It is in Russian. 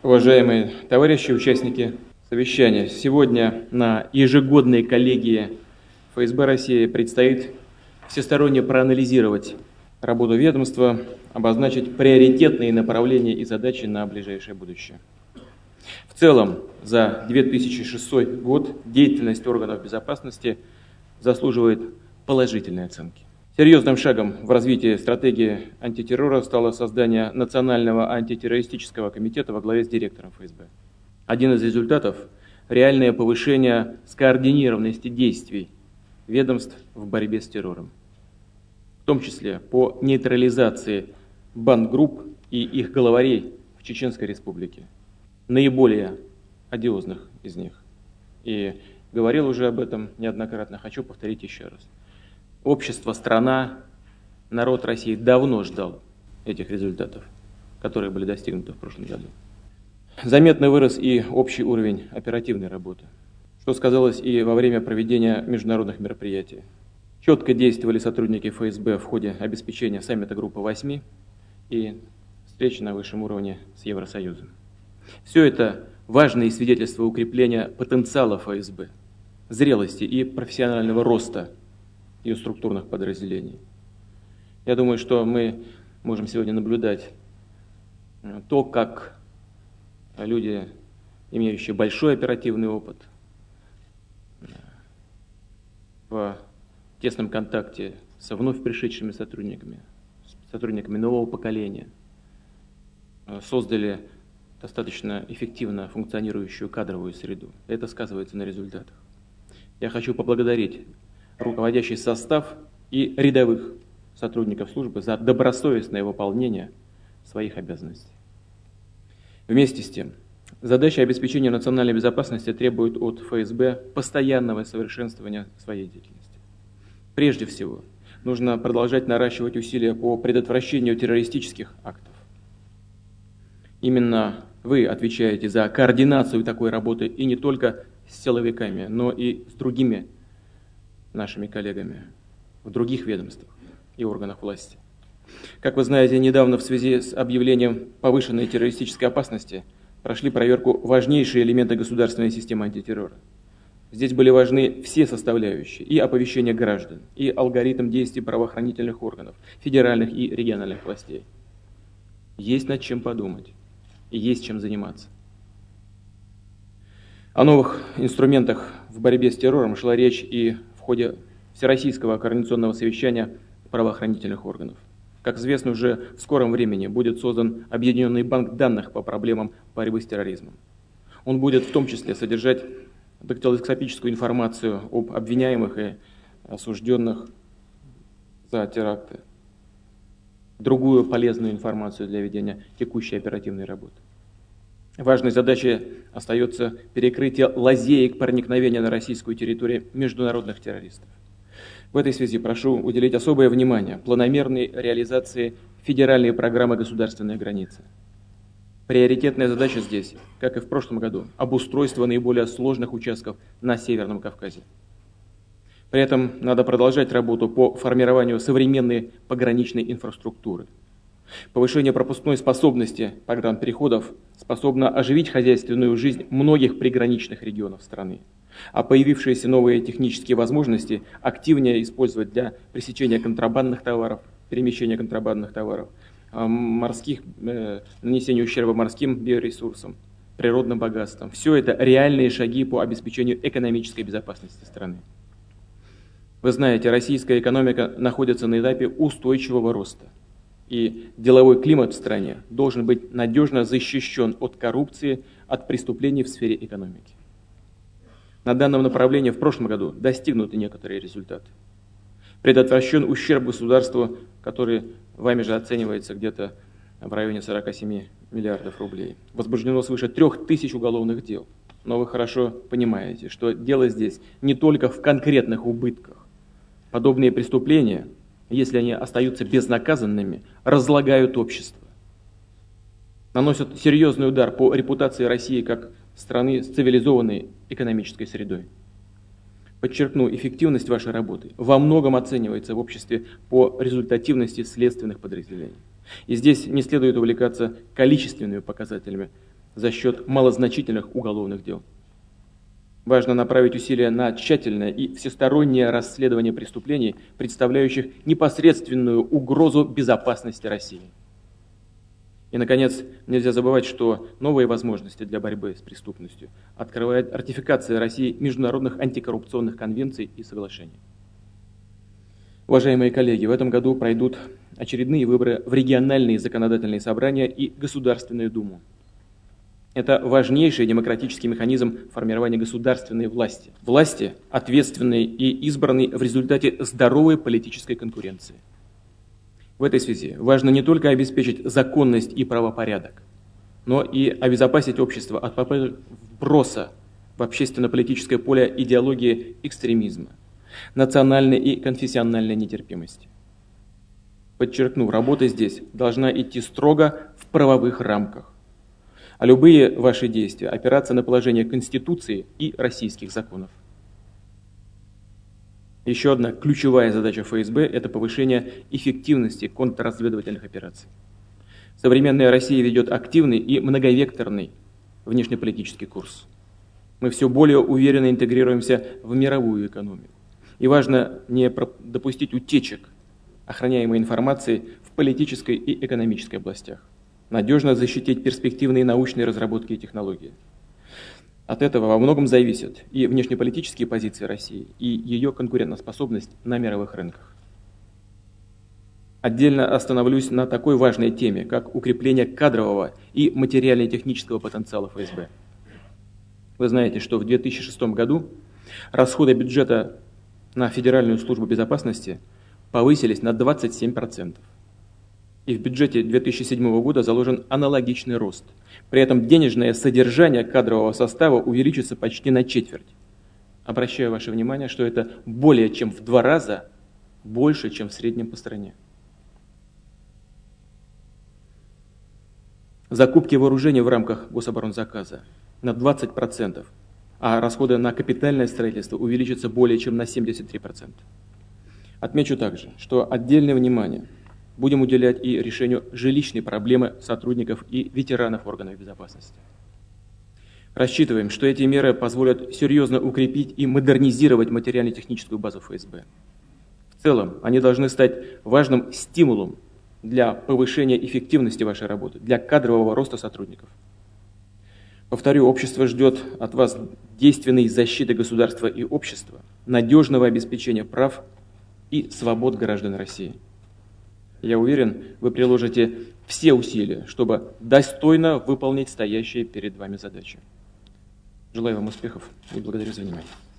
Уважаемые товарищи, участники совещания, сегодня на ежегодной коллегии ФСБ России предстоит всесторонне проанализировать работу ведомства, обозначить приоритетные направления и задачи на ближайшее будущее. В целом, за 2006 год деятельность органов безопасности заслуживает положительной оценки. Серьезным шагом в развитии стратегии антитеррора стало создание Национального антитеррористического комитета во главе с директором ФСБ. Один из результатов – реальное повышение скоординированности действий ведомств в борьбе с террором, в том числе по нейтрализации бандгрупп и их главарей в Чеченской Республике, наиболее одиозных из них. И говорил уже об этом неоднократно, хочу повторить еще раз. Общество, страна, народ России давно ждал этих результатов, которые были достигнуты в прошлом году. Заметно вырос и общий уровень оперативной работы, что сказалось и во время проведения международных мероприятий. Четко действовали сотрудники ФСБ в ходе обеспечения саммита Группы 8 и встречи на высшем уровне с Евросоюзом. Все это важные свидетельства укрепления потенциала ФСБ, зрелости и профессионального роста ее структурных подразделений. Я думаю, что мы можем сегодня наблюдать то, как люди, имеющие большой оперативный опыт, в тесном контакте со вновь пришедшими сотрудниками нового поколения, создали достаточно эффективно функционирующую кадровую среду. Это сказывается на результатах. Я хочу поблагодарить руководящий состав и рядовых сотрудников службы за добросовестное выполнение своих обязанностей. Вместе с тем, задача обеспечения национальной безопасности требует от ФСБ постоянного совершенствования своей деятельности. Прежде всего, нужно продолжать наращивать усилия по предотвращению террористических актов. Именно вы отвечаете за координацию такой работы и не только с силовиками, но и с другими нашими коллегами в других ведомствах и органах власти. Как вы знаете, недавно в связи с объявлением повышенной террористической опасности прошли проверку важнейшие элементы государственной системы антитеррора. Здесь были важны все составляющие: и оповещение граждан, и алгоритм действий правоохранительных органов, федеральных и региональных властей. Есть над чем подумать и есть чем заниматься. О новых инструментах в борьбе с террором шла речь и в ходе Всероссийского координационного совещания правоохранительных органов. Как известно, уже в скором времени будет создан объединенный банк данных по проблемам борьбы с терроризмом. Он будет в том числе содержать дактилоскопическую информацию об обвиняемых и осужденных за теракты, другую полезную информацию для ведения текущей оперативной работы. Важной задачей остается перекрытие лазеек проникновения на российскую территорию международных террористов. В этой связи прошу уделить особое внимание планомерной реализации федеральной программы «Государственная граница». Приоритетная задача здесь, как и в прошлом году, обустройство наиболее сложных участков на Северном Кавказе. При этом надо продолжать работу по формированию современной пограничной инфраструктуры. Повышение пропускной способности погранпереходов способно оживить хозяйственную жизнь многих приграничных регионов страны, а появившиеся новые технические возможности активнее использовать для пресечения контрабандных товаров, перемещения контрабандных товаров, нанесения ущерба морским биоресурсам, природным богатствам. Все это реальные шаги по обеспечению экономической безопасности страны. Вы знаете, российская экономика находится на этапе устойчивого роста. И деловой климат в стране должен быть надежно защищен от коррупции, от преступлений в сфере экономики. На данном направлении в прошлом году достигнуты некоторые результаты. Предотвращен ущерб государству, который вами же оценивается где-то в районе 47 миллиардов рублей. Возбуждено свыше 3000 уголовных дел. Но вы хорошо понимаете, что дело здесь не только в конкретных убытках. Подобные преступления, если они остаются безнаказанными, разлагают общество, наносят серьезный удар по репутации России как страны с цивилизованной экономической средой. Подчеркну, эффективность вашей работы во многом оценивается в обществе по результативности следственных подразделений. И здесь не следует увлекаться количественными показателями, за счет малозначительных уголовных дел. Важно направить усилия на тщательное и всестороннее расследование преступлений, представляющих непосредственную угрозу безопасности России. И, наконец, нельзя забывать, что новые возможности для борьбы с преступностью открывает ратификация России международных антикоррупционных конвенций и соглашений. Уважаемые коллеги, в этом году пройдут очередные выборы в региональные законодательные собрания и Государственную Думу. Это важнейший демократический механизм формирования государственной власти. Власти, ответственной и избранной в результате здоровой политической конкуренции. В этой связи важно не только обеспечить законность и правопорядок, но и обезопасить общество от попыток вброса в общественно-политическое поле идеологии экстремизма, национальной и конфессиональной нетерпимости. Подчеркну, работа здесь должна идти строго в правовых рамках, а любые ваши действия опираться на положение Конституции и российских законов. Еще одна ключевая задача ФСБ – это повышение эффективности контрразведывательных операций. Современная Россия ведет активный и многовекторный внешнеполитический курс. Мы все более уверенно интегрируемся в мировую экономику. И важно не допустить утечек охраняемой информации в политической и экономической областях. Надежно защитить перспективные научные разработки и технологии. От этого во многом зависят и внешнеполитические позиции России, и ее конкурентоспособность на мировых рынках. Отдельно остановлюсь на такой важной теме, как укрепление кадрового и материально-технического потенциала ФСБ. Вы знаете, что в 2006 году расходы бюджета на Федеральную службу безопасности повысились на 27%. И в бюджете 2007 года заложен аналогичный рост. При этом денежное содержание кадрового состава увеличится почти на четверть. Обращаю ваше внимание, что это более чем в 2 раза больше, чем в среднем по стране. Закупки вооружений в рамках гособоронзаказа на 20%, а расходы на капитальное строительство увеличатся более чем на 73%. Отмечу также, что отдельное внимание будем уделять и решению жилищной проблемы сотрудников и ветеранов органов безопасности. Рассчитываем, что эти меры позволят серьезно укрепить и модернизировать материально-техническую базу ФСБ. В целом, они должны стать важным стимулом для повышения эффективности вашей работы, для кадрового роста сотрудников. Повторю, общество ждет от вас действенной защиты государства и общества, надежного обеспечения прав и свобод граждан России. Я уверен, вы приложите все усилия, чтобы достойно выполнить стоящие перед вами задачи. Желаю вам успехов и благодарю за внимание.